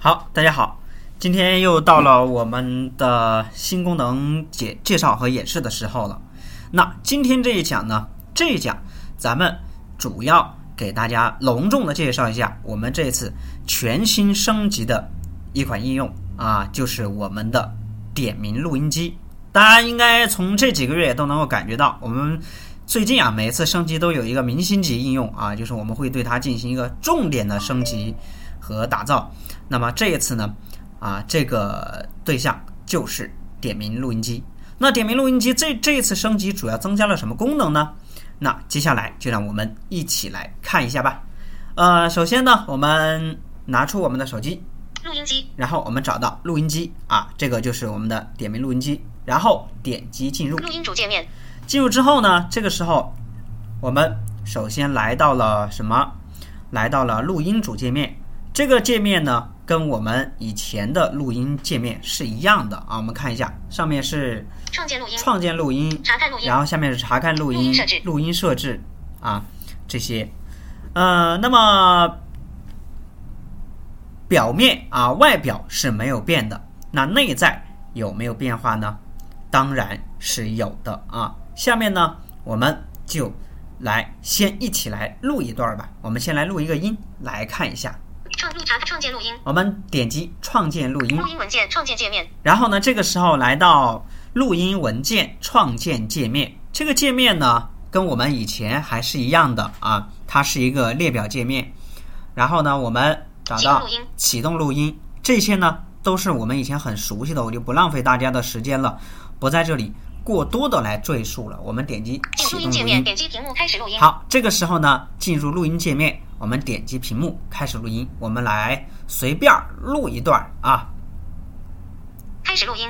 好，大家好，今天又到了我们的新功能介绍和演示的时候了。那今天这一讲呢，咱们主要给大家隆重的介绍一下我们这次全新升级的一款应用啊，就是我们的点名录音机。大家应该从这几个月都能够感觉到，我们最近啊每次升级都有一个明星级应用啊，就是我们会对它进行一个重点的升级和打造。那么这一次呢这个对象就是点名录音机。那点名录音机这一次升级主要增加了什么功能呢？那接下来就让我们一起来看一下吧。首先呢，我们拿出我们的手机录音机， 然后我们找到录音机啊，这个就是我们的点名录音机，然后点击进入录音主界面。 进入之后呢，这个时候我们首先来到了录音主界面。这个界面呢跟我们以前的录音界面是一样的啊，我们看一下，上面是创建录音， 查看录音， 然后下面是查看录音，录音设置啊这些。那么表面外表是没有变的，那内在有没有变化呢？当然是有的啊。下面呢我们就先一起来录一段吧。我们先来录一个音来看一下。 创建录音， 我们点击创建录音， 录音文件创建界面。 然后呢，这个时候来到录音文件创建界面。这个界面呢，跟我们以前还是一样的啊，它是一个列表界面。然后呢，我们找到启动录音，这些呢都是我们以前很熟悉的，我就不浪费大家的时间了，不在这里过多的来赘述了。我们点击启动录音界面， 点击屏幕开始录音。 好，这个时候呢，进入录音界面。我们点击屏幕开始录音，我们来随便录一段啊。 开始录音。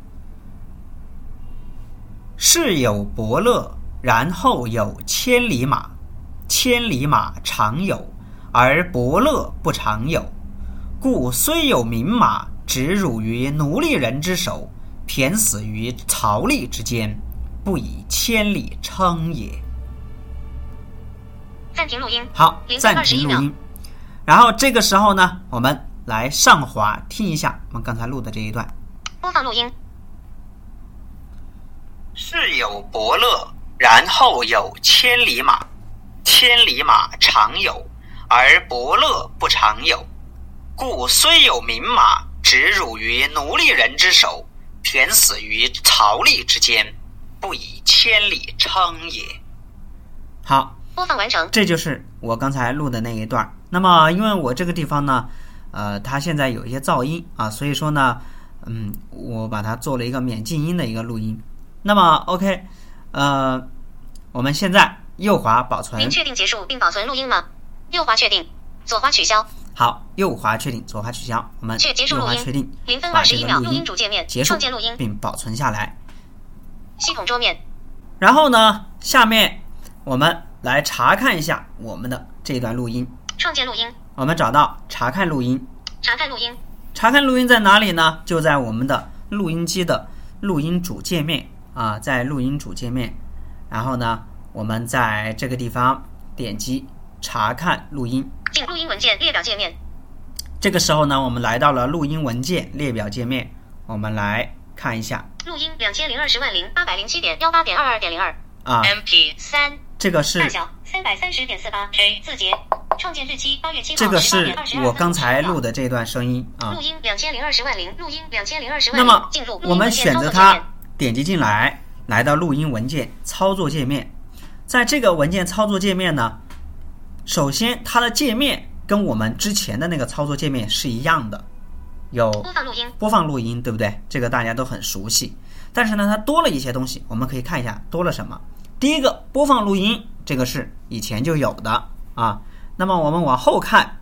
世有伯乐，然后有千里马，千里马常有，而伯乐不常有。故虽有名马，直辱于奴隶人之手，骈死于槽枥之间，不以千里称也。 暂停录音。 好，暂停录音。然后这个时候呢，我们来上滑听一下我们刚才录的这一段。 播放录音。 世有伯乐，然后有千里马，千里马常有，而伯乐不常有。故虽有名马，直辱于奴隶人之手，骈死于槽枥之间，不以千里称也。好， 播放完成， 这就是我刚才录的那一段。那么因为我这个地方呢它现在有一些噪音啊，所以说呢我把它做了一个免静音的一个录音。那么 OK 我们现在右滑保存。 您确定结束并保存录音吗？右滑确定，左滑取消。 好，右滑确定，左滑取消。我们右滑确定 0分21秒，录音主界面结束， 创建录音并保存下来。 系统桌面。然后呢，下面我们来查看一下我们的这段录音。 创建录音， 我们找到查看录音。 查看录音， 查看录音在哪里呢？就在我们的录音机的录音主界面啊，在录音主界面。然后呢，我们在这个地方点击查看录音， 进录音文件列表界面。 这个时候呢，我们来到了录音文件列表界面，我们来看一下。 录音20200807.18.22.02 啊 MP3， 这个是大小330.48K 字节，创建日期8月7号， 这个是我刚才录的这段声音啊。 录音2020万0，录音2020万0。 那么进入我们选择它，点击进来，来到录音文件操作界面。在这个文件操作界面呢，首先它的界面跟我们之前的那个操作界面是一样的，有播放录音，对不对？这个大家都很熟悉。但是呢，它多了一些东西，我们可以看一下多了什么。第一个，播放录音，这个是以前就有的啊。那么我们往后看，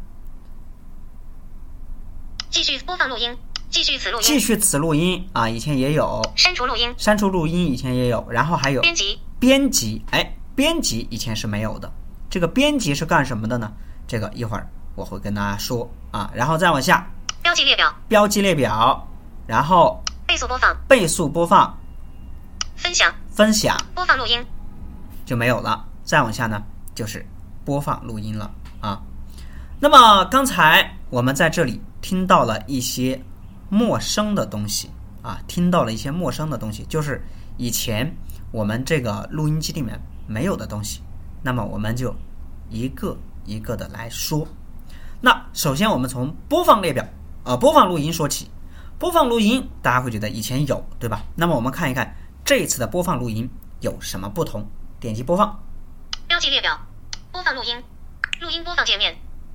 继续播放录音，继续此录音啊，以前也有。删除录音以前也有。然后还有编辑，编辑以前是没有的。这个编辑是干什么的呢？这个一会儿我会跟大家说啊。然后再往下， 标记列表， 然后倍速播放，分享， 播放录音就没有了。再往下呢，就是播放录音了啊。那么刚才我们在这里听到了一些陌生的东西啊，听到了一些陌生的东西，就是以前我们这个录音机里面没有的东西。那么我们就一个一个的来说。那首先我们从播放列表播放录音说起。播放录音大家会觉得以前有，对吧？那么我们看一看这一次的播放录音有什么不同。点击播放， 标记列表，播放录音，录音播放界面。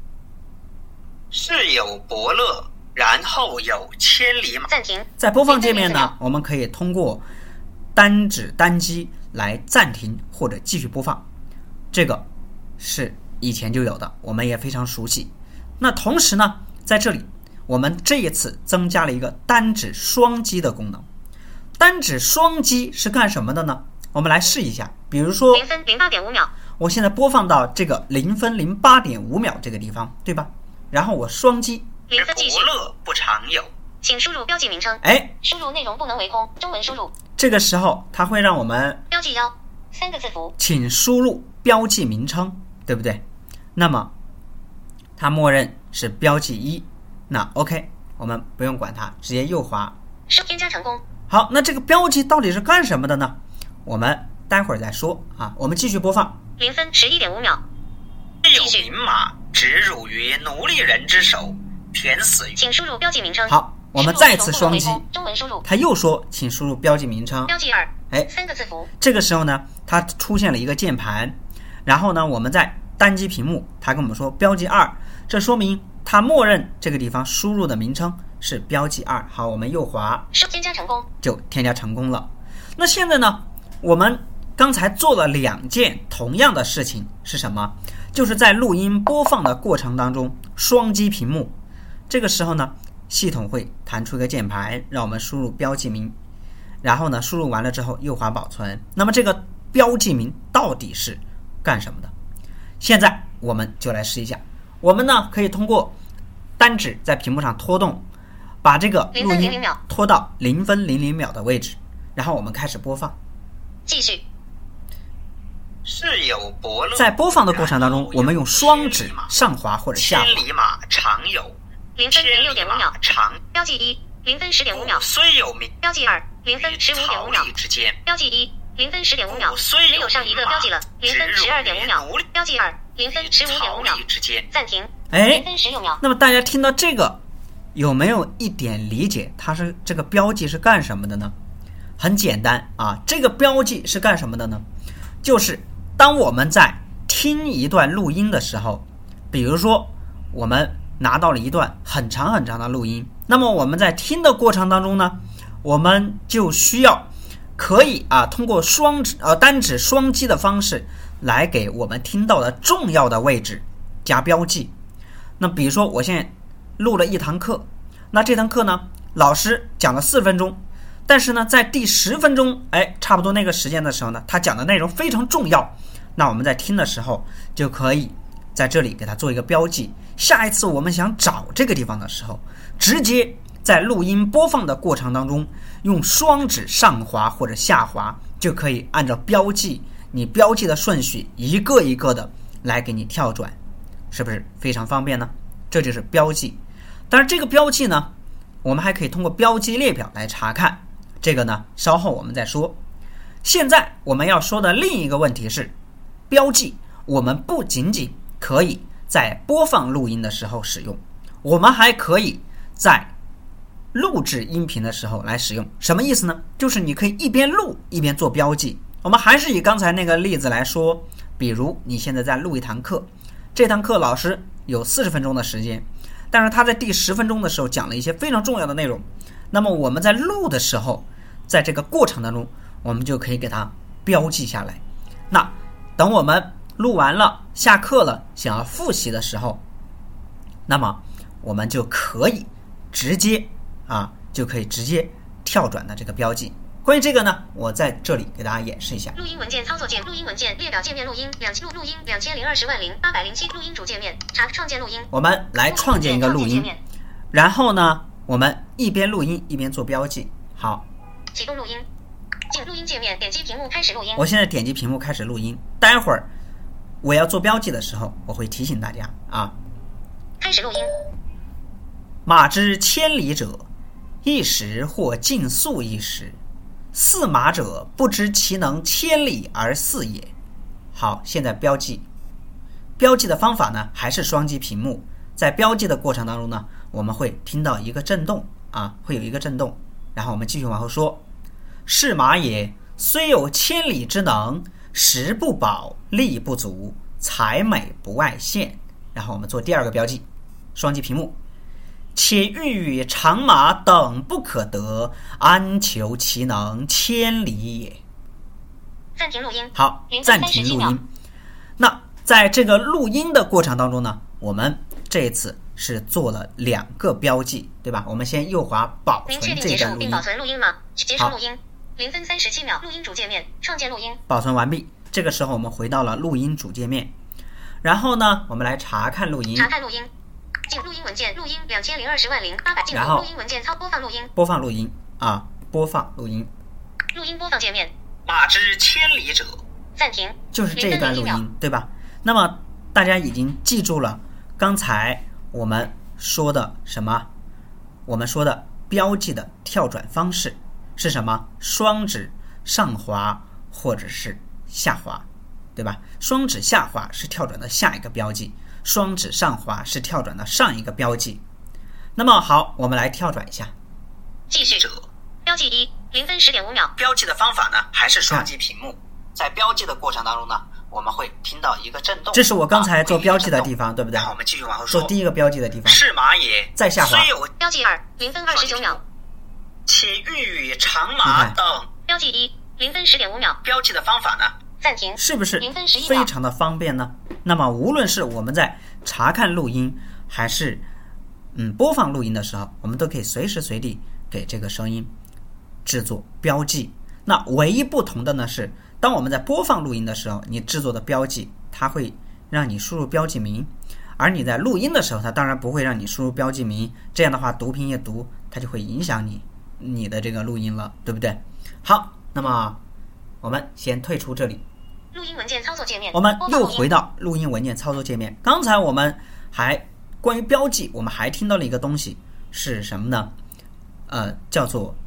是有伯乐，然后有千里马。 暂停。 在播放界面呢，我们可以通过单指单击来暂停或者继续播放，这个是以前就有的，我们也非常熟悉。那同时呢，在这里我们这一次增加了一个单指双击的功能。单指双击是干什么的呢？我们来试一下。比如说 0分08.5秒， 我现在播放到这个0分08.5秒这个地方，对吧？然后我双击 0分继续。 伯乐不常有， 请输入标记名称。输入内容不能为空，中文输入。 这个时候它会让我们标记1 3个字符， 请输入标记名称，对不对？那么它默认是标记1，那 OK， 我们不用管它，直接右滑。 添加成功。 好，那这个标记到底是干什么的呢？我们待会儿再说啊。我们继续播放。 0分11.5秒。 有名马直入于奴隶人之手，填死。 请输入标记名称。 好，我们再次双击， 中文输入。 他又说请输入标记名称。 标记2 3个字符。 这个时候呢，它出现了一个键盘，然后呢，我们在单击屏幕，它跟我们说标记2，这说明它默认这个地方输入的名称是标记2。好，我们右滑， 添加成功， 就添加成功了。那现在呢，我们刚才做了2件同样的事情，是什么？就是在录音播放的过程当中双击屏幕。这个时候呢，系统会弹出一个键盘，让我们输入标记名，然后呢，输入完了之后右滑保存。那么这个标记名到底是干什么的？现在我们就来试一下。我们呢可以通过单指在屏幕上拖动，把这个录音拖到0分00秒的位置，然后我们开始播放。 继续。 是有伯乐。在播放的过程当中，我们用双指上滑或者下滑。千里马常有。 0分06.5秒。标记1 0分10.5秒。 虽有名。 标记2 0分15.5秒。标记1 0分10.5秒。没有上一个标记了。0分12.5秒。标记2 0分15.5秒。暂停。0分16秒。 那么大家听到这个有没有一点理解它是这个标记是干什么的呢？很简单啊，这个标记是干什么的呢？就是当我们在听一段录音的时候，比如说我们拿到了一段很长很长的录音，那么我们在听的过程当中呢，我们就需要可以通过单指双击的方式来给我们听到的重要的位置加标记。那比如说我现在录了一堂课，那这堂课呢，老师讲了4分钟，但是呢，在第10分钟，差不多那个时间的时候呢，他讲的内容非常重要，那我们在听的时候就可以在这里给它做一个标记。下一次我们想找这个地方的时候，直接在录音播放的过程当中，用双指上滑或者下滑，就可以按照标记你标记的顺序一个一个的来给你跳转，是不是非常方便呢？这就是标记。当然这个标记呢，我们还可以通过标记列表来查看，这个呢稍后我们再说。现在我们要说的另一个问题是，标记我们不仅仅可以在播放录音的时候使用，我们还可以在录制音频的时候来使用。什么意思呢？就是你可以一边录一边做标记。我们还是以刚才那个例子来说，比如你现在在录一堂课，这堂课老师有40分钟的时间，但是他在第10分钟的时候讲了一些非常重要的内容，那么我们在录的时候，在这个过程当中，我们就可以给它标记下来。那等我们录完了下课了想要复习的时候，那么我们就可以直接跳转的这个标记。关于这个呢，我在这里给大家演示一下。 录音文件操作键，录音文件列表界面，录音录音20200807录音主界面，创建录音。 我们来创建一个录音，然后呢，我们一边录音一边做标记。好， 启动录音，进录音界面，点击屏幕开始录音。 我现在点击屏幕开始录音，待会儿我要做标记的时候，我会提醒大家啊。 开始录音。 马之千里者，一时或竞速一时，驷马者，不知其能千里而驷也。好，现在标记的方法呢，还是双击屏幕。在标记的过程当中呢，我们会听到一个震动啊，会有一个震动。然后我们继续往后说，驷马也，虽有千里之能，食不饱，力不足，才美不外见。然后我们做第二个标记，双击屏幕。且欲与长马等不可得，安求其能千里也。 暂停录音。 好，暂停录音。那在这个录音的过程当中呢，我们这一次是做了2个标记，对吧？我们先右滑保存这一段录音。 并保存录音吗？结束录音。0分37秒。录音主界面，创建录音。 保存完毕。这个时候我们回到了录音主界面，然后呢，我们来查看录音。 查看录音。进录音文件，录音20200800。进入录音文件，播放录音。 播放录音啊，播放录音。 录音播放界面。 马之千里者。 暂停。 就是这一段录音，对吧？那么大家已经记住了刚才我们说的什么？我们说的标记的跳转方式是什么？双指上滑或者是下滑，对吧？双指下滑是跳转的下一个标记，双指上滑是跳转的上一个标记。那么好，我们来跳转一下。 继续。标记1 0分10.5秒。 标记的方法呢，还是双击屏幕。在标记的过程当中呢，我们会听到一个震动。这是我刚才做标记的地方，对不对？然后我们继续往后说。做第一个标记的地方。驷马也，再下滑。 标记2 0分29秒。 且欲与长马等。 标记1 0分10.5秒。 标记的方法呢？ 暂停。 是不是非常的方便呢？那么无论是我们在查看录音，还是播放录音的时候，我们都可以随时随地给这个声音制作标记。那唯一不同的呢是，当我们在播放录音的时候，你制作的标记它会让你输入标记名，而你在录音的时候，它当然不会让你输入标记名，这样的话读屏阅读它就会影响你的这个录音了，对不对？好，那么我们先退出这里。 录音文件操作界面。 我们又回到录音文件操作界面。刚才我们还关于标记，我们还听到了一个东西是什么呢？叫做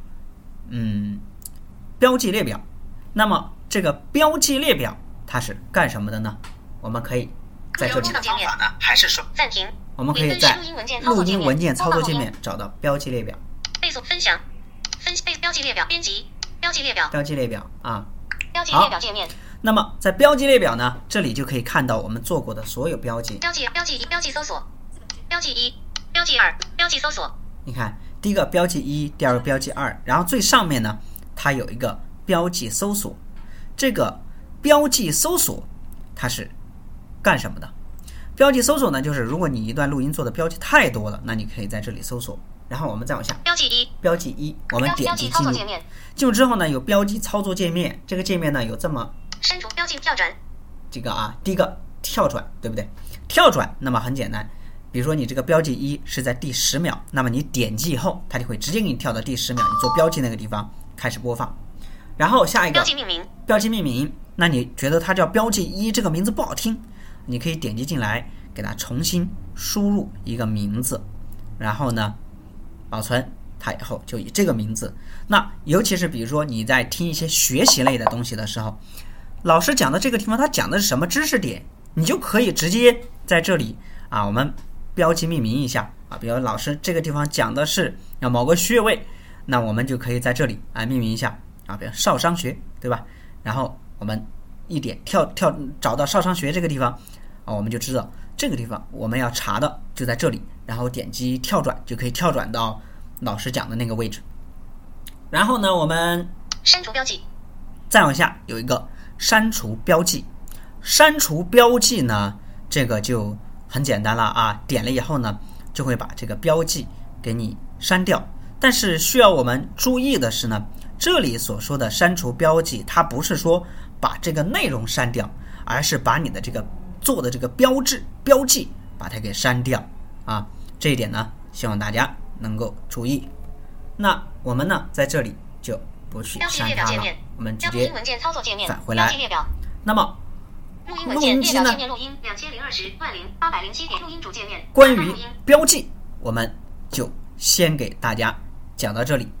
标记列表。那么这个标记列表它是干什么的呢？我们可以在这里的方法呢，还是说暂停。 我们可以在录音文件操作界面找到标记列表。 倍速分享。标记列表编辑。标记列表。 标记列表啊。 标记列表界面。 那么在标记列表呢，这里就可以看到我们做过的所有标记。 标记1，标记搜索。标记1，标记2，标记搜索。 你看，第一个标记1，第二个标记2，然后最上面呢，它有一个标记搜索。这个标记搜索它是干什么的？标记搜索呢，就是如果你一段录音做的标记太多了，那你可以在这里搜索。然后我们再往下。 标记1， 我们点击进入。进入之后呢，有标记操作界面。这个界面呢有这么删除标记跳转。 这个第一个跳转，对不对？跳转，那么很简单。比如说你这个标记1是在第10秒，那么你点击以后，它就会直接给你跳到第10秒，你做标记那个地方开始播放。然后下一个标记命名。 标记命名，那你觉得它叫标记1这个名字不好听，你可以点击进来，给它重新输入一个名字，然后呢保存它以后就以这个名字。那尤其是比如说你在听一些学习类的东西的时候，老师讲的这个地方他讲的是什么知识点，你就可以直接在这里我们标记命名一下比如老师这个地方讲的是某个穴位，那我们就可以在这里命名一下比如少商穴，对吧？然后我们一点找到少商穴这个地方我们就知道这个地方我们要查的就在这里，然后点击跳转就可以跳转到老师讲的那个位置。然后呢，我们删除标记， 再往下有一个删除标记。删除标记呢，这个就很简单了点了以后呢，就会把这个标记给你删掉。但是需要我们注意的是呢，这里所说的删除标记，它不是说把这个内容删掉，而是把你的这个做的这个标记把它给删掉这一点呢，希望大家能够注意。那我们呢，在这里就不去删它了，我们直接返回来。那么录音机呢？ 录音2020万0807点录音主界面。 关于标记，我们就先给大家讲到这里。